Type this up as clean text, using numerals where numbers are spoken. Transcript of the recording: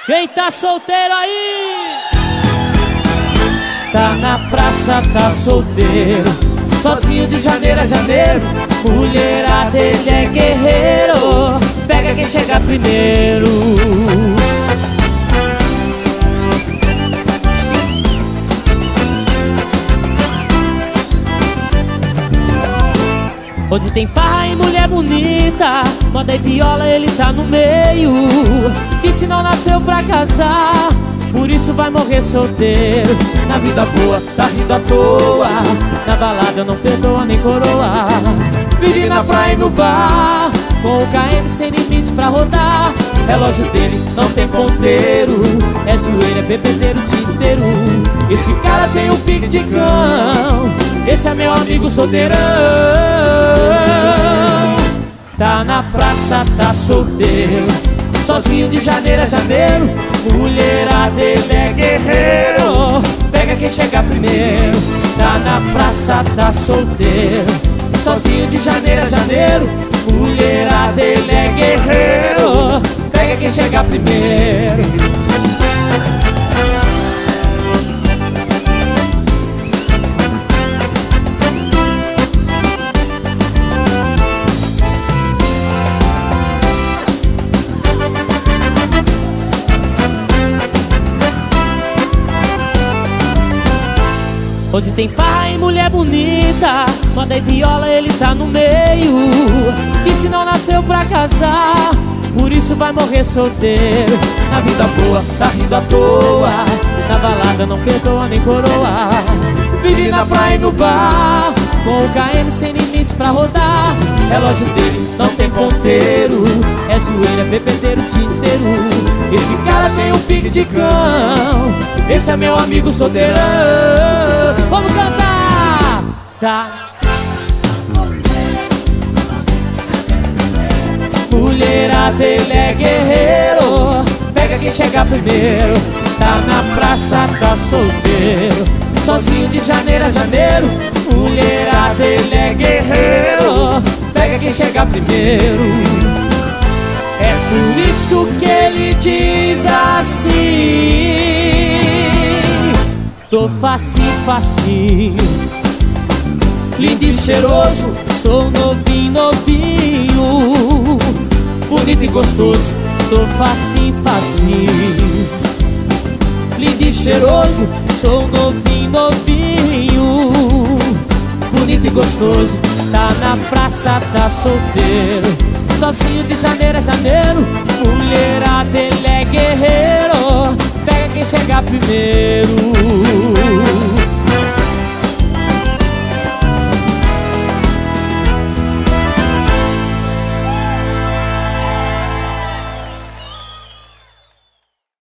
Quem tá solteiro aí? Tá na praça, tá solteiro, sozinho de janeiro a janeiro. Mulherada, ele é guerreiro, pega quem chega primeiro. Onde tem farra e mulher bonita, moda e viola, ele tá no meio. E se não nasceu pra casar, por isso vai morrer solteiro. Na vida boa, tá rindo à toa, na balada não perdoa nem coroa. Vive na praia e no bar, com o KM sem limite pra rodar. Relógio dele não tem ponteiro, é zoeira, é bebedeiro o dia inteiro. Esse cara tem um pique de cão, esse é meu amigo solteirão. Tá na praça, tá solteiro, sozinho de janeiro a janeiro. Mulherada, ele é guerreiro, pega quem chega primeiro. Tá na praça, tá solteiro, sozinho de janeiro a janeiro. Mulherada, ele é guerreiro, pega quem chega primeiro. Onde tem pai e mulher bonita, moda e viola, ele tá no meio. E se não nasceu pra casar, por isso vai morrer solteiro. Na vida boa, tá rindo à toa, na balada não perdoa nem coroa. Vive na praia e no bar, com o KM sem limite pra rodar. Relógio dele não tem ponteiro, é zoeira, bebedeiro o dia inteiro. Esse cara tem um pique de cão, esse é meu amigo solteirão. Vamos cantar! Tá. Mulherada, ele é guerreiro, pega quem chega primeiro. Tá na praça, tá solteiro, sozinho de janeiro a janeiro. Mulherada, ele é guerreiro, pega quem chega primeiro. É por isso que ele diz assim: tô facinho, facinho, lindo e cheiroso, sou novinho, novinho, bonito e gostoso. Tô facinho, facinho, lindo e cheiroso, sou novinho, novinho, bonito e gostoso. Tá na praça, tá solteiro, sozinho de janeiro a janeiro. Mulherada, ele é guerreiro, pega quem chegar primeiro.